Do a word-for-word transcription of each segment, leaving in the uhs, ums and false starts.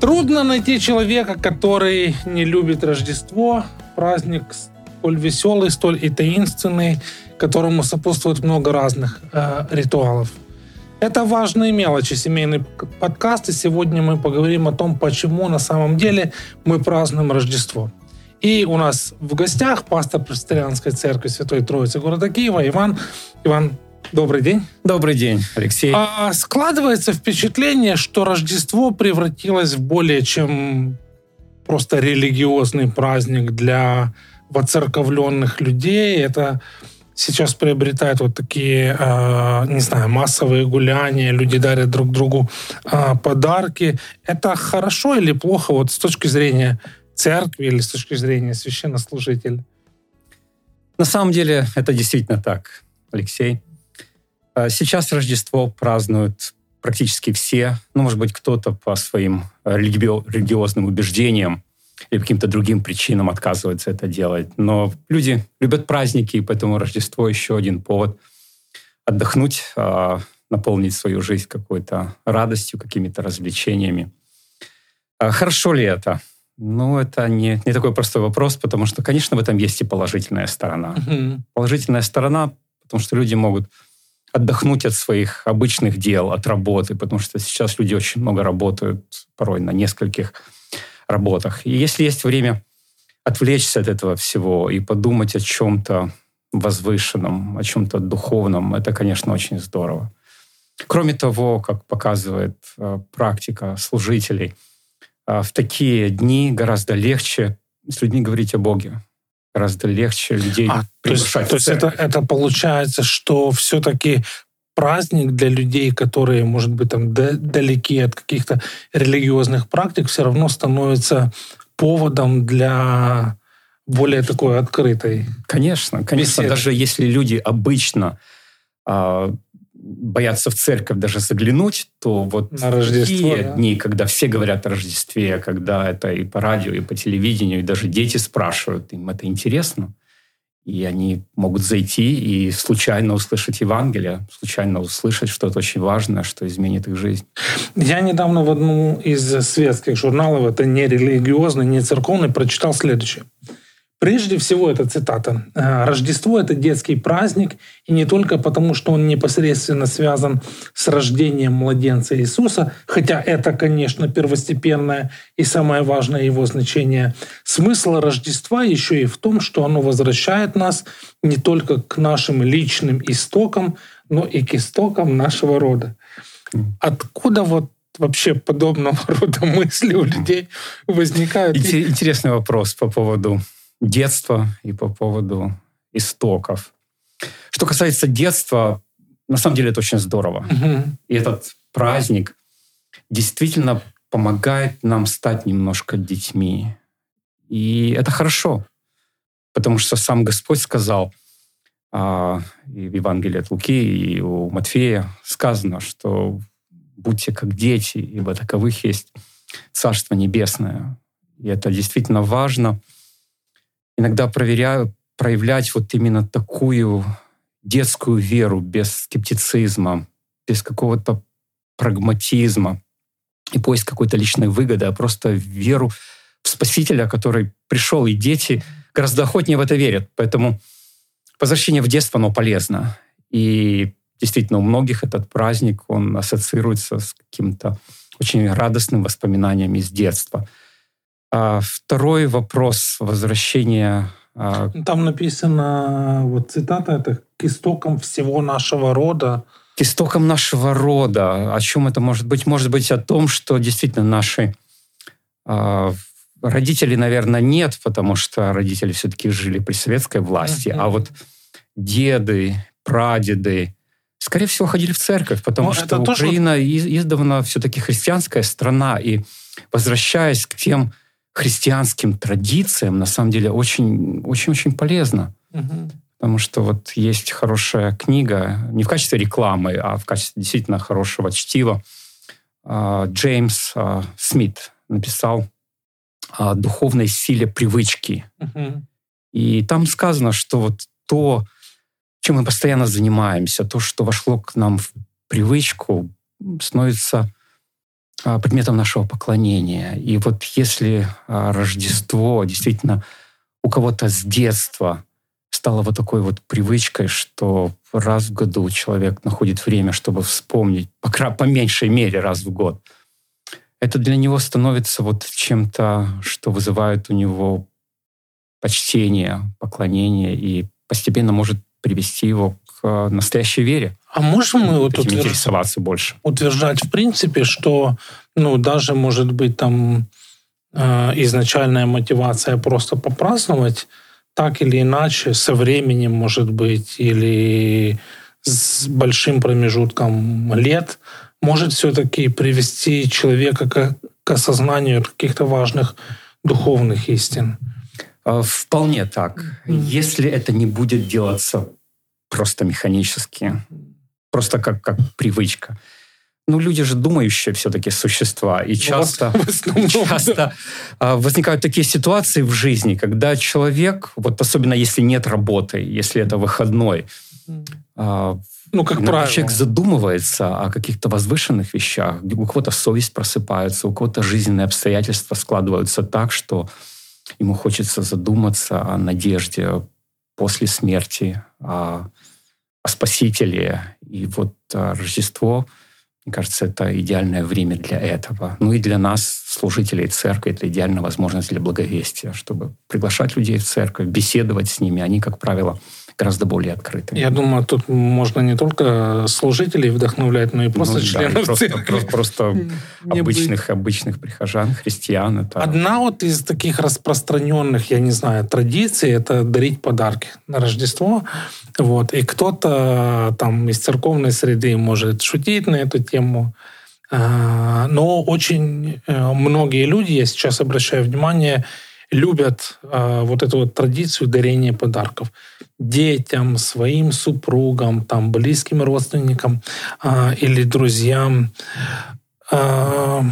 Трудно найти человека, который не любит Рождество, праздник столь веселый, столь и таинственный, которому сопутствует много разных э, ритуалов. Это важные мелочи, семейный подкаст, и сегодня мы поговорим о том, почему на самом деле мы празднуем Рождество. И у нас в гостях пастор Пресвитерианской церкви Святой Троицы города Киева Иван. Иван, добрый день. Добрый день, Алексей. А, складывается впечатление, что Рождество превратилось в более чем просто религиозный праздник для воцерковленных людей. Это сейчас приобретает вот такие, э, не знаю, массовые гуляния, люди дарят друг другу э, подарки. Это хорошо или плохо вот с точки зрения церкви или с точки зрения священнослужителя? На самом деле это действительно так, Алексей. Сейчас Рождество празднуют практически все. Ну, может быть, кто-то по своим религи- религиозным убеждениям или по каким-то другим причинам отказывается это делать. Но люди любят праздники, и поэтому Рождество еще один повод отдохнуть, наполнить свою жизнь какой-то радостью, какими-то развлечениями. Хорошо ли это? Ну, это не, не такой простой вопрос, потому что, конечно, в этом есть и положительная сторона. Mm-hmm. Положительная сторона, потому что люди могут отдохнуть от своих обычных дел, от работы, потому что сейчас люди очень много работают, порой на нескольких работах. И если есть время отвлечься от этого всего и подумать о чем-то возвышенном, о чем-то духовном, это, конечно, очень здорово. Кроме того, как показывает э, практика служителей, э, в такие дни гораздо легче с людьми говорить о Боге. Гораздо легче людей а, приглашать. То есть, то есть это, это получается, что все-таки праздник для людей, которые, может быть, там далеки от каких-то религиозных практик, все равно становится поводом для более такой открытой. Конечно, конечно. Беседы. Даже если люди обычно э, боятся в церковь даже заглянуть, то вот на Рождество, такие да? дни, когда все говорят о Рождестве, когда это и по радио, и по телевидению, и даже дети спрашивают, им это интересно. И они могут зайти и случайно услышать Евангелие, случайно услышать что-то очень важное, что изменит их жизнь. Я недавно в одном из светских журналов, это не религиозный, не церковный, прочитал следующее. Прежде всего, это цитата. «Рождество — это детский праздник, и не только потому, что он непосредственно связан с рождением младенца Иисуса, хотя это, конечно, первостепенное и самое важное его значение. Смысл Рождества еще и в том, что оно возвращает нас не только к нашим личным истокам, но и к истокам нашего рода». Откуда вот вообще подобного рода мысли у людей возникают? Интересный вопрос по поводу детства и по поводу истоков. Что касается детства, на самом деле это очень здорово. Uh-huh. И этот праздник действительно помогает нам стать немножко детьми. И это хорошо, потому что сам Господь сказал, а, и в Евангелии от Луки, и у Матфея сказано, что будьте как дети, ибо таковых есть Царство Небесное. И это действительно важно. Иногда проверяю, проявлять вот именно такую детскую веру без скептицизма, без какого-то прагматизма и поиск какой-то личной выгоды, а просто веру в Спасителя, который пришел, и дети гораздо охотнее в это верят. Поэтому возвращение в детство, оно полезно. И действительно, у многих этот праздник, он ассоциируется с каким-то очень радостным воспоминанием из детства. А второй вопрос возвращения. Там написано, вот цитата, это «к истокам всего нашего рода». К истокам нашего рода. О чем это может быть? Может быть о том, что действительно наши э, родители, наверное, нет, потому что родители все-таки жили при советской власти, uh-huh. а вот деды, прадеды, скорее всего, ходили в церковь, потому Но что Украина тоже... издавна все-таки христианская страна, и возвращаясь к тем христианским традициям, на самом деле, очень-очень полезно. Угу. Потому что вот есть хорошая книга, не в качестве рекламы, а в качестве действительно хорошего чтива. Джеймс Смит написал о духовной силе привычки. Угу. И там сказано, что вот то, чем мы постоянно занимаемся, то, что вошло к нам в привычку, становится предметом нашего поклонения. И вот если Рождество действительно у кого-то с детства стало вот такой вот привычкой, что раз в году человек находит время, чтобы вспомнить, по, по меньшей мере раз в год, это для него становится вот чем-то, что вызывает у него почтение, поклонение и постепенно может привести его к настоящей вере. А можем мы вот утверждать, интересоваться больше? Утверждать в принципе, что ну, даже может быть там э, изначальная мотивация просто попраздновать, так или иначе, со временем, может быть, или с большим промежутком лет, может все-таки привести человека к, к осознанию каких-то важных духовных истин. Вполне так. Mm-hmm. Если это не будет делаться просто механически, просто как, как привычка. Ну, люди же думающие все-таки существа. И часто, вот, основном, часто да. возникают такие ситуации в жизни, когда человек, вот особенно если нет работы, если это выходной, ну, как правило, человек задумывается о каких-то возвышенных вещах. У кого-то совесть просыпается, у кого-то жизненные обстоятельства складываются так, что ему хочется задуматься о надежде после смерти, о, о Спасителе. И вот Рождество, мне кажется, это идеальное время для этого. Ну и для нас, служителей церкви, это идеальная возможность для благовестия, чтобы приглашать людей в церковь, беседовать с ними. Они, как правило, гораздо более открыты. Я думаю, тут можно не только служителей вдохновлять, но и просто ну, членов да, церкви. Просто, просто обычных, обычных прихожан, христиан. Это... Одна вот из таких распространенных, я не знаю, традиций — это дарить подарки на Рождество. Вот. И кто-то там из церковной среды может шутить на эту тему. Но очень многие люди, я сейчас обращаю внимание, любят э, вот эту вот традицию дарения подарков детям, своим супругам, там, близким родственникам э, или друзьям. Э,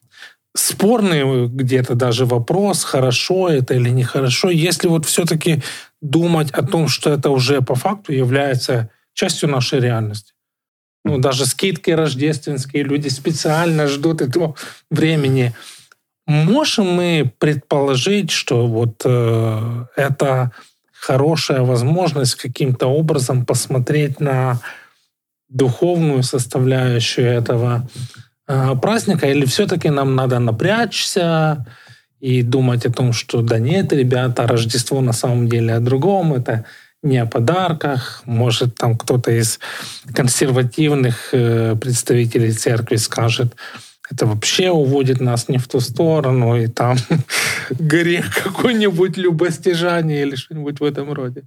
спорный где-то даже вопрос, хорошо это или нехорошо, если вот все-таки думать о том, что это уже по факту является частью нашей реальности. Ну, даже скидки рождественские, люди специально ждут этого времени. Можем мы предположить, что вот э, это хорошая возможность каким-то образом посмотреть на духовную составляющую этого э, праздника, или все-таки нам надо напрячься и думать о том, что да нет, ребята, Рождество на самом деле о другом, это не о подарках. Может, там кто-то из консервативных э, представителей церкви скажет, это вообще уводит нас не в ту сторону, и там грех какой-нибудь любостяжание или что-нибудь в этом роде.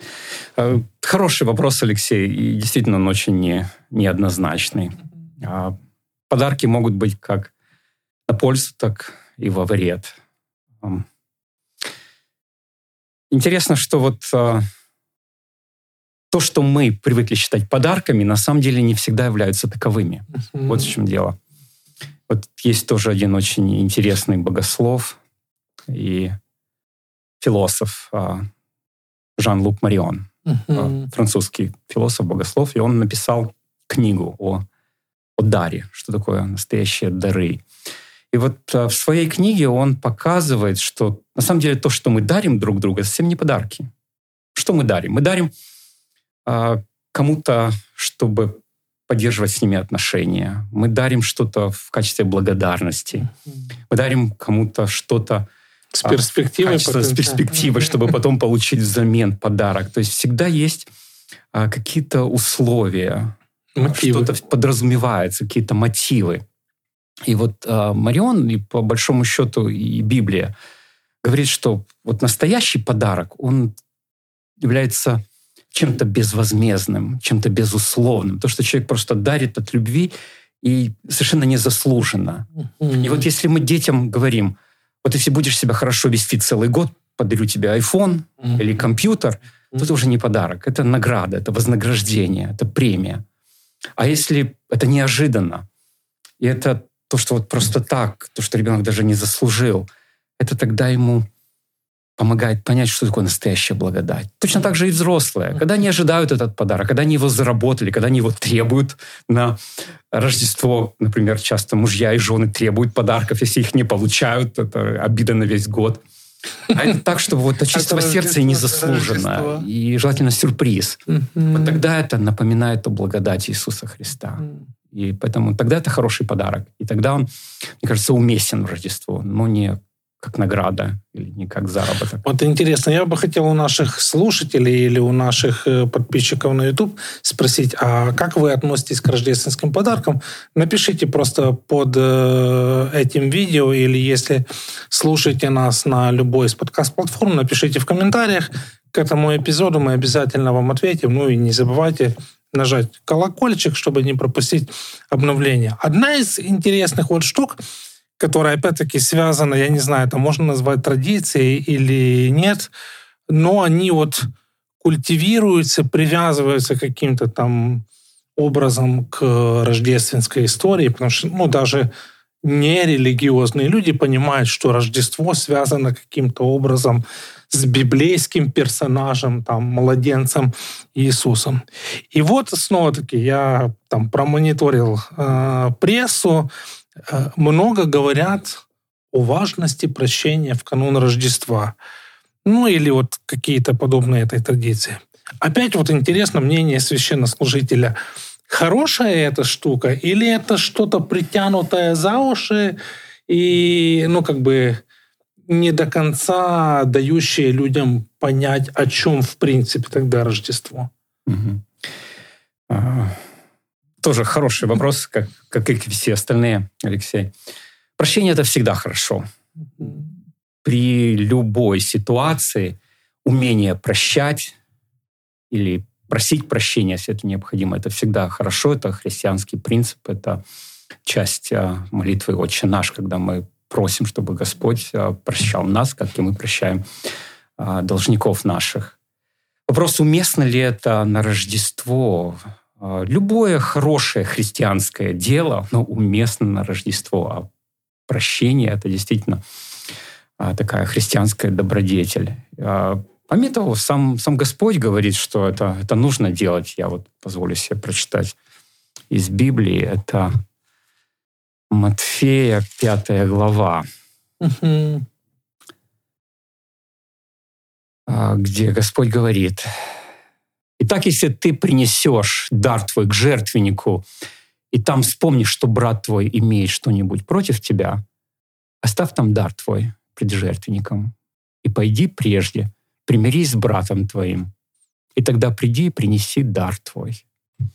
Хороший вопрос, Алексей, и действительно он очень не, неоднозначный. Подарки могут быть как на пользу, так и во вред. Интересно, что вот то, что мы привыкли считать подарками, на самом деле не всегда являются таковыми. Mm-hmm. Вот в чем дело. Вот есть тоже один очень интересный богослов и философ Жан-Люк Марион, uh-huh. французский философ-богослов, и он написал книгу о, о даре, что такое настоящие дары. И вот в своей книге он показывает, что на самом деле то, что мы дарим друг другу, это совсем не подарки. Что мы дарим? Мы дарим кому-то, чтобы поддерживать с ними отношения. Мы дарим что-то в качестве благодарности. Мы дарим кому-то что-то с перспективой, с перспективой, чтобы потом получить взамен подарок. То есть всегда есть а, какие-то условия, мотивы. Что-то подразумевается, какие-то мотивы. И вот а, Марион, и по большому счету и Библия, говорит, что вот настоящий подарок, он является чем-то безвозмездным, чем-то безусловным. То, что человек просто дарит от любви и совершенно незаслуженно. Mm-hmm. И вот если мы детям говорим, вот если будешь себя хорошо вести целый год, подарю тебе iPhone mm-hmm. или компьютер, mm-hmm. то это уже не подарок, это награда, это вознаграждение, это премия. А если это неожиданно, и это то, что вот просто так, то, что ребенок даже не заслужил, это тогда ему помогает понять, что такое настоящая благодать. Точно так же и взрослые. Когда они ожидают этот подарок, когда они его заработали, когда они его требуют на Рождество, например, часто мужья и жены требуют подарков, если их не получают, это обида на весь год. А это так, чтобы вот от чистого сердца и незаслуженно. И желательно сюрприз. Вот тогда это напоминает о благодати Иисуса Христа. И поэтому тогда это хороший подарок. И тогда он, мне кажется, уместен в Рождество, но не как награда или не как заработок. Вот интересно, я бы хотел у наших слушателей или у наших подписчиков на YouTube спросить, а как вы относитесь к рождественским подаркам? Напишите просто под этим видео, или если слушаете нас на любой из подкаст-платформ, напишите в комментариях к этому эпизоду, мы обязательно вам ответим. Ну и не забывайте нажать колокольчик, чтобы не пропустить обновления. Одна из интересных вот штук, которая, опять-таки, связана, я не знаю, это можно назвать традицией или нет, но они вот культивируются, привязываются каким-то там образом к рождественской истории, потому что, ну, даже нерелигиозные люди понимают, что Рождество связано каким-то образом с библейским персонажем, там, младенцем Иисусом. И вот снова-таки я там промониторил э, прессу, много говорят о важности прощения в канун Рождества. Ну или вот какие-то подобные этой традиции. Опять вот интересно мнение священнослужителя. Хорошая эта штука или это что-то притянутое за уши и, ну, как бы не до конца дающее людям понять, о чем в принципе тогда Рождество? Угу. А... Тоже хороший вопрос, как, как и все остальные, Алексей. Прощение — это всегда хорошо. При любой ситуации умение прощать или просить прощения, если это необходимо, это всегда хорошо, это христианский принцип, это часть молитвы «Отче наш», когда мы просим, чтобы Господь прощал нас, как и мы прощаем должников наших. Вопрос, уместно ли это на Рождество? Любое хорошее христианское дело, но уместно на Рождество. А прощение — это действительно такая христианская добродетель. Помимо того, сам, сам Господь говорит, что это, это нужно делать. Я вот позволю себе прочитать из Библии. Это Матфея, пятая глава, угу. где Господь говорит: «Итак, если ты принесешь дар твой к жертвеннику, и там вспомнишь, что брат твой имеет что-нибудь против тебя, оставь там дар твой пред жертвенником, и пойди прежде, примирись с братом твоим, и тогда приди и принеси дар твой».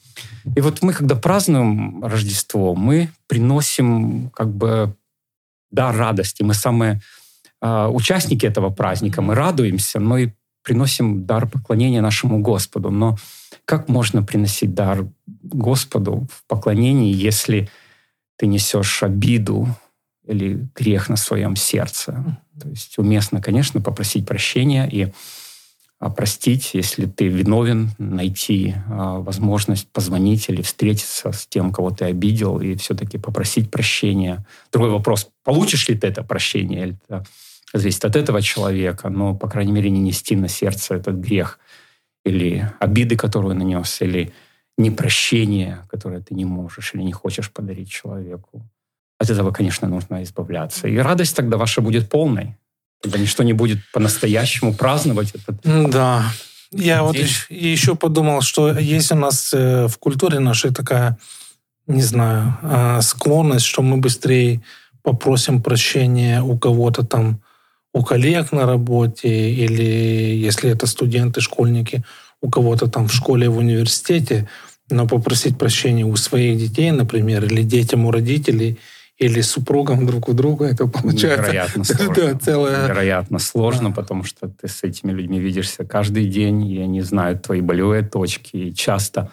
И вот мы, когда празднуем Рождество, мы приносим как бы дар радости. Мы самые э, участники этого праздника, мы радуемся, но и приносим дар поклонения нашему Господу. Но как можно приносить дар Господу в поклонении, если ты несешь обиду или грех на своем сердце? То есть уместно, конечно, попросить прощения и простить, если ты виновен, найти возможность позвонить или встретиться с тем, кого ты обидел, и все-таки попросить прощения. Другой вопрос: получишь ли ты это прощение, или это зависит от этого человека, но, по крайней мере, не нести на сердце этот грех или обиды, которую нанес, или непрощение, которое ты не можешь или не хочешь подарить человеку. От этого, конечно, нужно избавляться. И радость тогда ваша будет полной. Тогда ничто не будет по-настоящему праздновать этот Да. Я день. вот еще подумал, что есть у нас в культуре нашей такая, не знаю, склонность, что мы быстрее попросим прощения у кого-то там, у коллег на работе, или если это студенты, школьники, у кого-то там в школе, в университете, но попросить прощения у своих детей, например, или детям у родителей, или супругам друг у друга, это получается... Невероятно сложно. Да, целое... Невероятно сложно, потому что ты с этими людьми видишься каждый день, и они знают твои болевые точки, и часто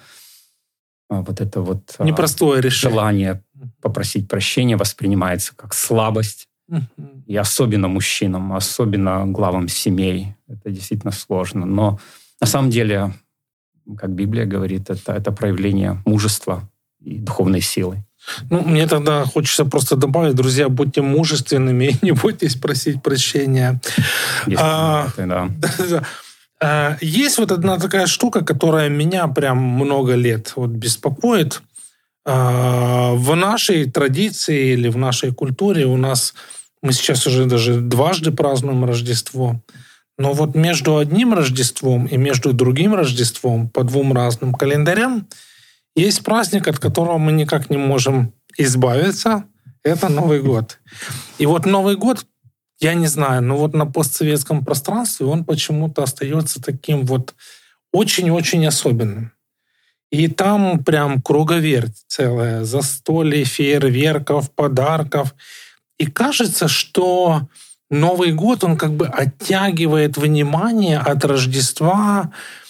вот это вот непростое решение. Желание попросить прощения воспринимается как слабость. Uh-huh. И особенно мужчинам, особенно главам семей. Это действительно сложно. Но на самом деле, как Библия говорит, это, это проявление мужества и духовной силы. Ну, мне тогда хочется просто добавить, друзья, будьте мужественными и не бойтесь просить прощения. Есть, а, это, да. Да, да. Есть вот одна такая штука, которая меня прям много лет вот беспокоит. В нашей традиции или в нашей культуре у нас, мы сейчас уже даже дважды празднуем Рождество, но вот между одним Рождеством и между другим Рождеством по двум разным календарям есть праздник, от которого мы никак не можем избавиться. Это Новый год. И вот Новый год, я не знаю, но вот на постсоветском пространстве он почему-то остается таким вот очень-очень особенным. И там прям круговерть целая, застолье, фейерверков, подарков. И кажется, что Новый год, он как бы оттягивает внимание от Рождества.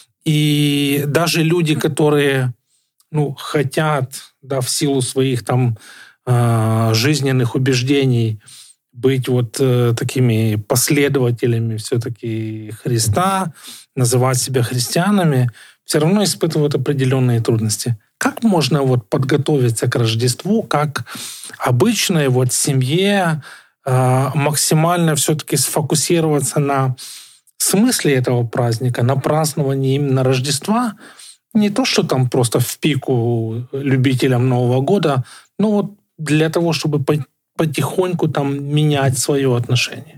И даже люди, которые ну, хотят, да, в силу своих там э, жизненных убеждений быть вот э, такими последователями все-таки Христа, называть себя христианами, все равно испытывают определенные трудности. Как можно вот подготовиться к Рождеству, как обычной вот семье э, максимально все-таки сфокусироваться на смысле этого праздника, на праздновании именно Рождества, не то, что там просто в пику любителям Нового года, но вот для того, чтобы потихоньку там менять свое отношение.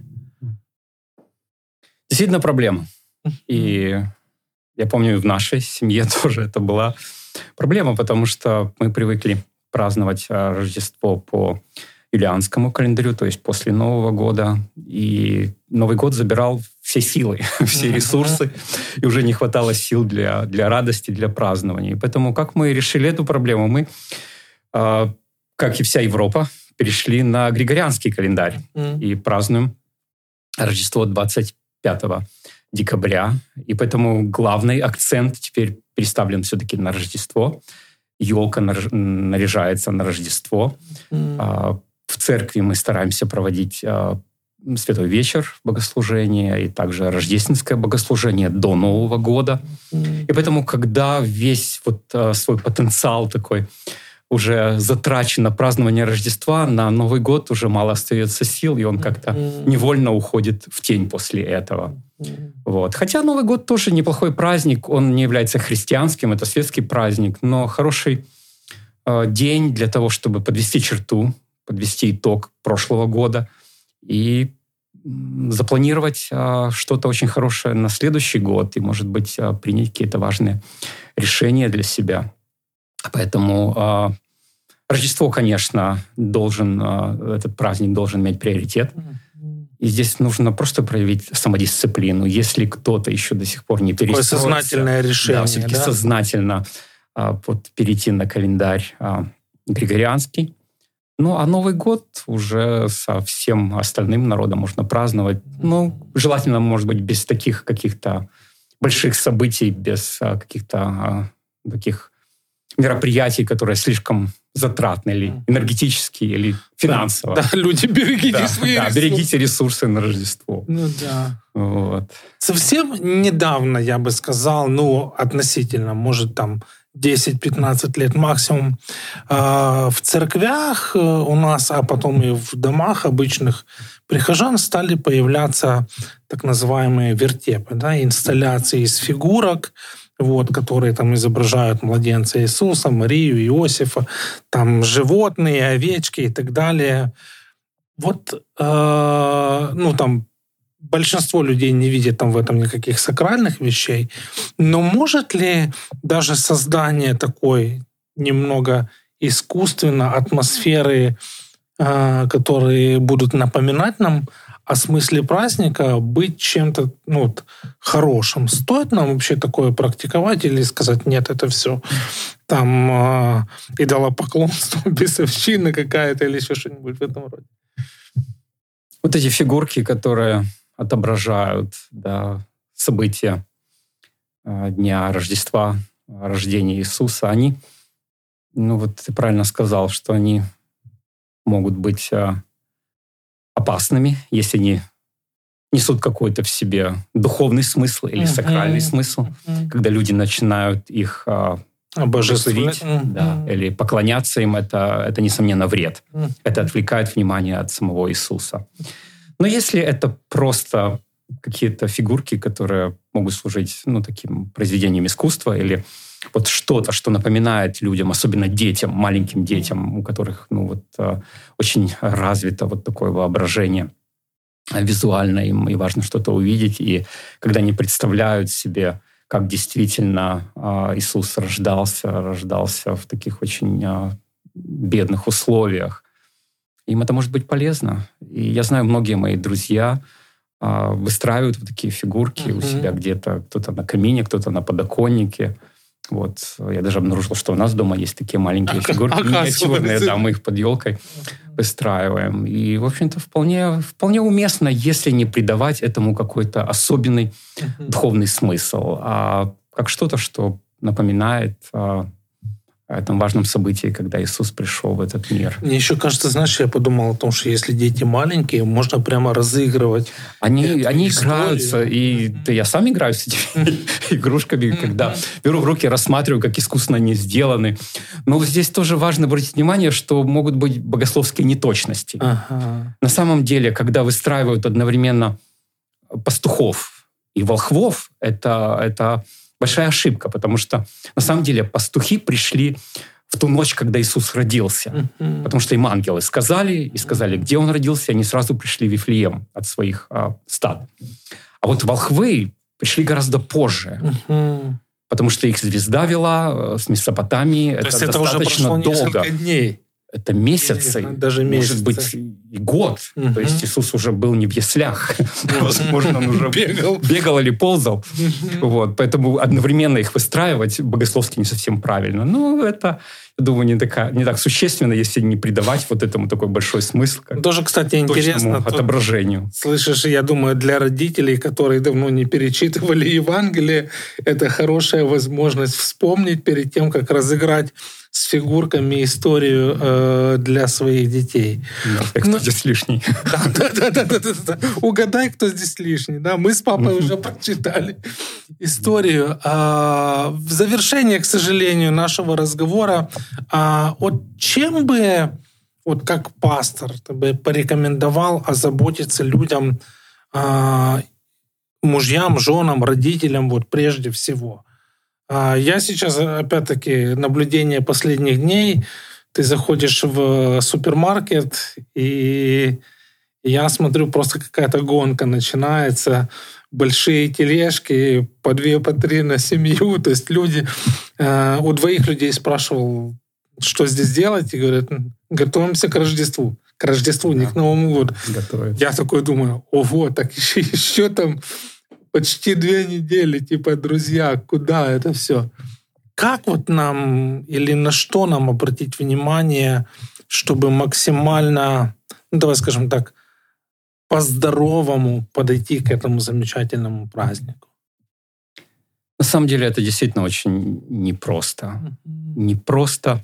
Действительно проблема. И я помню, в нашей семье тоже это была проблема, потому что мы привыкли праздновать Рождество по юлианскому календарю, то есть после Нового года. И Новый год забирал все силы, все ресурсы, и уже не хватало сил для, для радости, для празднования. И поэтому как мы решили эту проблему? Мы, как и вся Европа, перешли на григорианский календарь и празднуем Рождество двадцать пятого декабря. И поэтому главный акцент теперь переставлен все-таки на Рождество. Елка наряжается на Рождество. Mm. В церкви мы стараемся проводить Святой вечер богослужения и также рождественское богослужение до Нового года. Mm. И поэтому, когда весь вот свой потенциал такой уже затрачен на празднование Рождества, на Новый год уже мало остается сил, и он как-то mm. невольно уходит в тень после этого. Mm. Вот. Хотя Новый год тоже неплохой праздник, он не является христианским, это светский праздник, но хороший э, день для того, чтобы подвести черту, подвести итог прошлого года и запланировать э, что-то очень хорошее на следующий год и, может быть, э, принять какие-то важные решения для себя. Поэтому э, Рождество, конечно, должен, э, этот праздник должен иметь приоритет. И здесь нужно просто проявить самодисциплину. Если кто-то еще до сих пор не перестроился... Такое сознательное решение, да? все-таки да? сознательно э, вот, перейти на календарь э, григорианский. Ну, а Новый год уже со всем остальным народом можно праздновать. Ну, желательно, может быть, без таких каких-то больших событий, без э, каких-то э, таких мероприятий, которые слишком затратны или энергетические, или финансово. Да, да, люди, берегите да, свои да, ресурсы. берегите ресурсы на Рождество. Ну да. Вот. Совсем недавно, я бы сказал, ну, относительно, может, там, десять-пятнадцать лет максимум, в церквях у нас, а потом и в домах обычных прихожан стали появляться так называемые вертепы, да, инсталляции из фигурок, вот, которые там изображают младенца Иисуса, Марию, Иосифа, там животные, овечки и так далее. Вот, э, ну, там большинство людей не видит там в этом никаких сакральных вещей, но может ли даже создание такой немного искусственно атмосферы, э, которые будут напоминать нам о смысле праздника, быть чем-то ну, вот, хорошим? Стоит нам вообще такое практиковать или сказать, нет, это все там э, идолопоклонство, бесовщина какая-то или еще что-нибудь в этом роде? Вот эти фигурки, которые отображают да, события э, Дня Рождества, рождения Иисуса, они, ну вот ты правильно сказал, что они могут быть э, опасными, если они несут какой-то в себе духовный смысл или uh-huh. сакральный смысл, uh-huh. когда люди начинают их э, Обожествлять. Да, или поклоняться им, это, это, несомненно, вред. Это отвлекает внимание от самого Иисуса. Но если это просто какие-то фигурки, которые могут служить, ну, таким произведением искусства, или вот что-то, что напоминает людям, особенно детям, маленьким детям, у которых, ну, вот, очень развито вот такое воображение визуально, им и важно что-то увидеть, и когда они представляют себе, как действительно Иисус рождался, рождался в таких очень бедных условиях, им это может быть полезно. И я знаю, многие мои друзья выстраивают вот такие фигурки uh-huh. у себя где-то, кто-то на камине, кто-то на подоконнике. Вот. Я даже обнаружил, что у нас дома есть такие маленькие а, фигурки, миниатюрные, да, мы их под елкой выстраиваем. И, в общем-то, вполне, вполне уместно, если не придавать этому какой-то особенный uh-huh. духовный смысл, а как что-то, что напоминает о этом важном событии, когда Иисус пришел в этот мир. Мне еще кажется, знаешь, я подумал о том, что если дети маленькие, можно прямо разыгрывать. Они, они играются, и да, я сам играю с этими игрушками, когда беру в руки, рассматриваю, как искусно они сделаны. Но здесь тоже важно обратить внимание, что могут быть богословские неточности. Ага. На самом деле, когда выстраивают одновременно пастухов и волхвов, это... это большая ошибка, потому что на самом деле пастухи пришли в ту ночь, когда Иисус родился. Mm-hmm. Потому что им ангелы сказали, и сказали, где он родился, и они сразу пришли в Вифлеем от своих а, стад. А вот волхвы пришли гораздо позже, mm-hmm. потому что их звезда вела с Месопотамии. То это есть это достаточно уже прошло долго. несколько дней. Это месяцы, даже месяцы. Может быть, и год. Uh-huh. То есть Иисус уже был не в яслях. Uh-huh. Возможно, он уже бегал, бегал или ползал. Uh-huh. Вот. Поэтому одновременно их выстраивать богословски не совсем правильно. Но это, я думаю, не, такая, не так существенно, если не придавать вот этому такой большой смысл. Тоже, кстати, интересно. Отображению. Слышишь, я думаю, для родителей, которые давно не перечитывали Евангелие, это хорошая возможность вспомнить перед тем, как разыграть с фигурками историю э, для своих детей. Да, кто ну, здесь лишний? Да, да, да, да, да, да. Угадай, кто здесь лишний. Да, мы с папой уже прочитали историю. А, в завершение, к сожалению, нашего разговора, а, вот чем бы, вот как пастор, ты бы порекомендовал озаботиться людям, а, мужьям, женам, родителям, вот прежде всего? Я сейчас, опять-таки, наблюдение последних дней. Ты заходишь в супермаркет, и я смотрю, просто какая-то гонка начинается. Большие тележки, по две, по три на семью. То есть люди... У двоих людей спрашивал, что здесь делать, и говорят, готовимся к Рождеству. К Рождеству, да. Не к Новому году. Готовится. Я такой думаю, ого, так еще, еще там... Почти две недели, типа, друзья, куда это все? Как вот нам или на что нам обратить внимание, чтобы максимально, ну, давай скажем так, по-здоровому подойти к этому замечательному празднику? На самом деле это действительно очень непросто. Mm-hmm. Непросто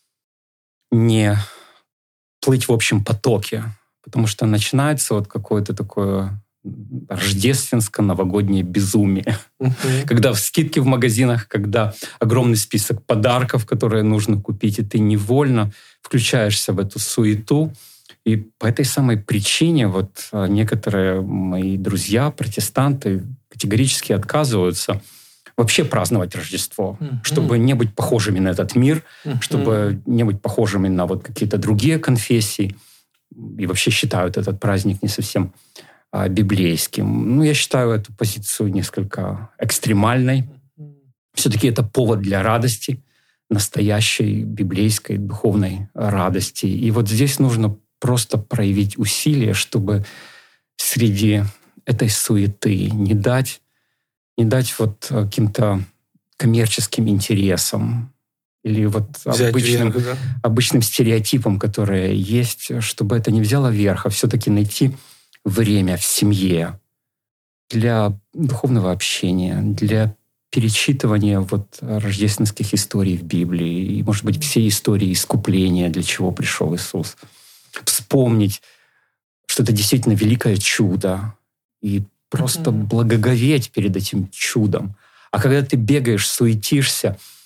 не плыть в общем потоке, потому что начинается вот какое-то такое... рождественско-новогоднее безумие. Uh-huh. Когда скидки в магазинах, когда огромный список подарков, которые нужно купить, и ты невольно включаешься в эту суету. И по этой самой причине вот некоторые мои друзья, протестанты, категорически отказываются вообще праздновать Рождество, uh-huh. чтобы не быть похожими на этот мир, uh-huh. чтобы не быть похожими на вот какие-то другие конфессии. И вообще считают этот праздник не совсем библейским. Ну, я считаю эту позицию несколько экстремальной. Все-таки это повод для радости, настоящей библейской духовной радости. И вот здесь нужно просто проявить усилия, чтобы среди этой суеты не дать, не дать вот каким-то коммерческим интересам или вот обычным, верх, да? обычным стереотипам, которые есть, чтобы это не взяло верх, а все-таки найти время в семье для духовного общения, для перечитывания вот рождественских историй в Библии и, может быть, всей истории искупления, для чего пришел Иисус. Вспомнить, что это действительно великое чудо, и просто mm-hmm. благоговеть перед этим чудом. А когда ты бегаешь, суетишься,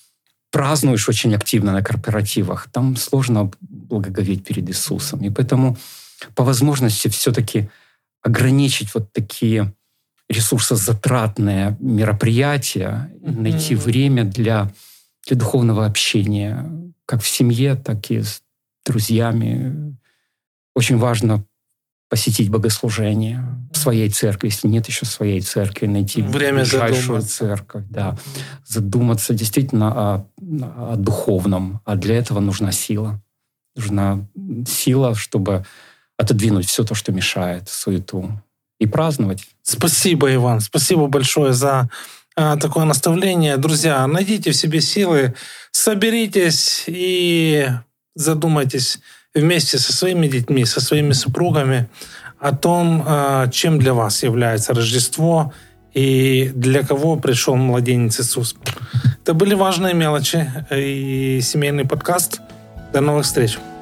празднуешь очень активно на корпоративах, там сложно благоговеть перед Иисусом. И поэтому по возможности все-таки ограничить вот такие ресурсозатратные мероприятия, mm-hmm. найти время для, для духовного общения, как в семье, так и с друзьями. Очень важно посетить богослужение в своей церкви, если нет еще своей церкви, найти время ближайшую задуматься. церковь, да, задуматься действительно о, о духовном. А для этого нужна сила. Нужна сила, чтобы отодвинуть все то, что мешает, суету, и праздновать. Спасибо, Иван. Спасибо большое за а, такое наставление. Друзья, найдите в себе силы, соберитесь и задумайтесь вместе со своими детьми, со своими супругами о том, а, чем для вас является Рождество и для кого пришел младенец Иисус. Это были важные мелочи и семейный подкаст. До новых встреч.